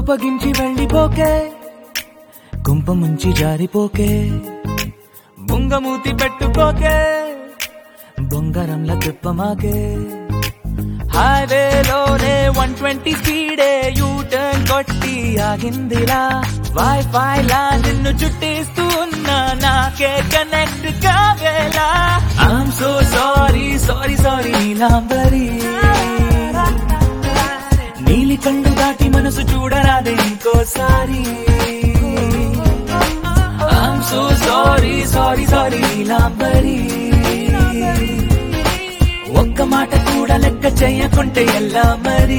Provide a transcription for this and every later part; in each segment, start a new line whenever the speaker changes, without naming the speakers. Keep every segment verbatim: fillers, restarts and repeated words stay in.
కోపగించి వెళ్ళిపోకే, కుంప ముంచి జారిపోకే, బుంగమూతి పెట్టుకోకే, బొంగరంల తిప్పమాకే. హైవేలోనే వన్ ట్వంటీ స్పీడే యూ టర్న్ కొట్టి ఆగిందిలా, వైఫై లా నిన్ను చుట్టేస్తూ ఉన్నా నాకే కనెక్ట్ కావేలా. I'm so sorry sorry sorry Neelambari, నీలి కండు దాటి మనసు చూడరాదే ఇంకోసారి. I'm so sorry sorry sorry Neelambari, ఒక్క మాట కూడా లెక్క చెయ్యకుంటే ఎలా మరి.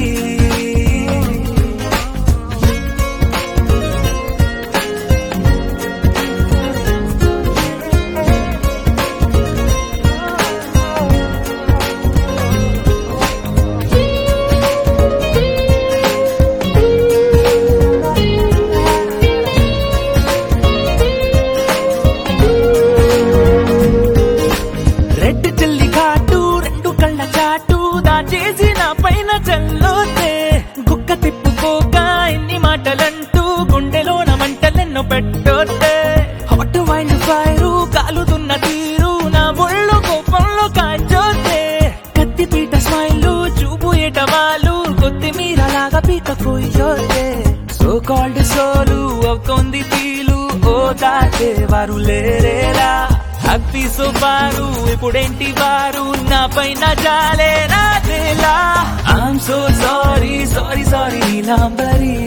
రెడ్ చిల్లి ఘాటు రెండు కళ్ళ చాటు దాచేసి నా పైన చల్లోతే, గుక్క తిప్పుకోక ఎన్ని మాటలంటూ గుండెలోన మంటలెన్నో పెట్టోతే. హాట్ వైండ్ ఫైరు కాలుతున్న తీరు నా ఒళ్ళు కోపంలో కాచోతే, కత్తిపీట స్మైలు చూపు ఎటవాలు కొత్తిమీరలాగా పీక పోయోతే. సో కాల్డ్ సోలు అవుతోంది తీలు, ఓ దాటే వారు లేరేలా. హ్యాపీ సుబారు ఇప్పుడేంటి వారు నా పైన జాలే రాదేలా. I'm so sorry sorry sorry Neelambari,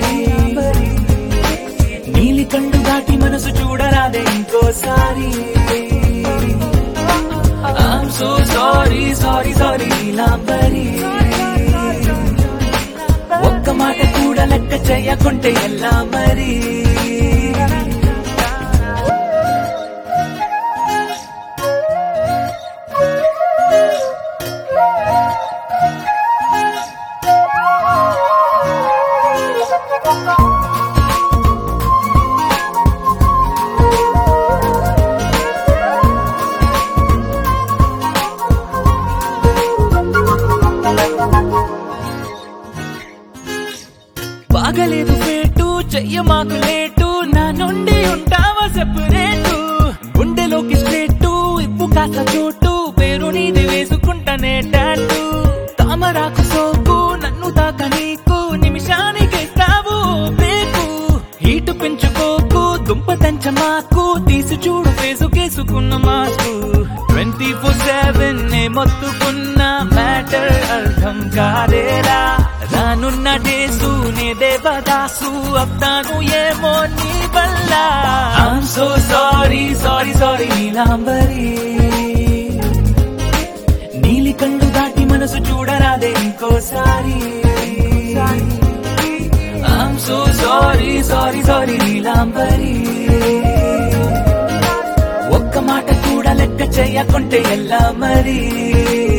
నీలి కండు దాటి మనసు చూడరాదే ఇంకోసారి. I'm so sorry sorry sorry Neelambari, ఒక్క మాట కూడా లెక్క చెయ్యకుంటే ఎలా మరి. బాగలేదు పేటు చెయ్య మాకు లేటు, నా నుండి ఉంటావా సెపరేటు. గుండెలోకి స్ట్రేటు ఇప్పు కాస్త చోటు, పేరు నీది వేసుకుంటానే టాటూ. తామరాకు సోకు నన్ను తాక నీకు, నిమిషానికి ఇస్తావు పేకు. హీటు పెంచుకోకు దుంప తంచమాకు, తీసి చూడు ఫేసు కేసుకున్న మాకు. ట్వంటీ ఫోర్ సెవెన్ నే మొత్తుకున్న మ్యాటర్ అర్థం కాదేలా. రానున్న డేసు నే దేవదాసు అవుతాను ఏమో నీ వల్ల. I'm so sorry sorry sorry Neelambari, నీలి కండు దాటి మనసు చూడరాదే ఇంకోసారి. I'm so sorry sorry sorry Neelambari, ఒక్క మాట కూడా లెక్క చెయ్యకుంటే ఎలా మరి.